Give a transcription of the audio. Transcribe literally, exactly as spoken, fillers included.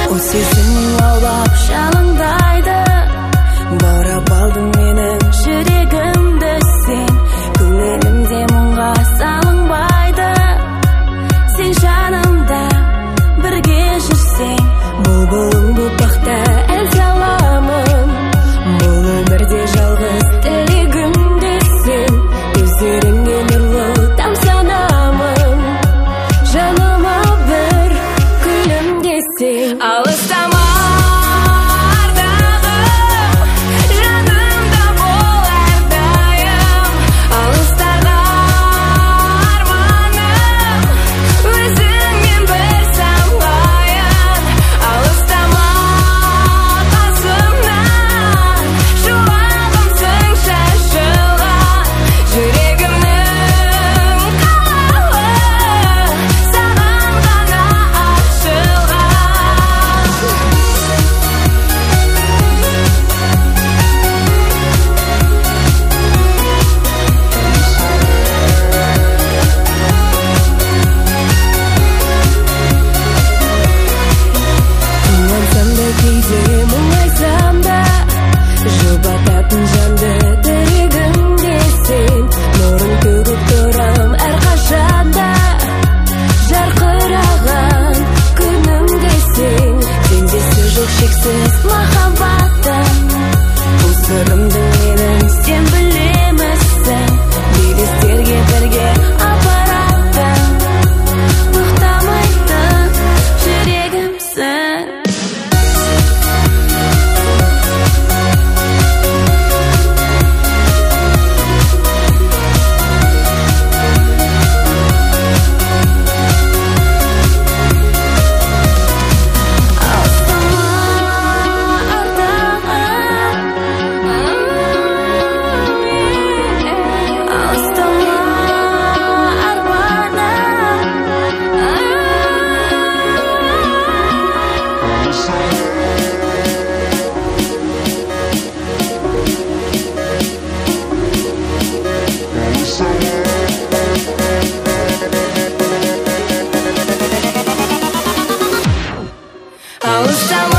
O сезімің лаулап жалындайды, баурап алдың менің жүрегімді сен. Көңілімде мұңға салынбайды, сен жанымда бірге жүрсең. Бұлбұлың бұлпақта ән саламын, бұл өмірде жалғыз тілегімді сен. Көздеріңе нұрлы тамсанамын, жаныма бір күлімдесең. Алыстама ардағым, жанымда бол әрдайым. Алыстарға арманым, өзіңмен бір самғайын. Алыстама қасымнан, шуағымсың шашылған. Жүрегімнің қалауы саған ғана ашылған. Қуансам да кейде мұңайсам да, жұбататын жанды тірегімде сен. Нұрын төгіп тұрам әрқашанда, жарқыраған күнімде сен. Теңдесі жоқ шексіз махаббатым, бұл сырымды менің сен білемісің. Белестерге бірге апаратын, тоқтамайтын жүрегімсің. Алыстама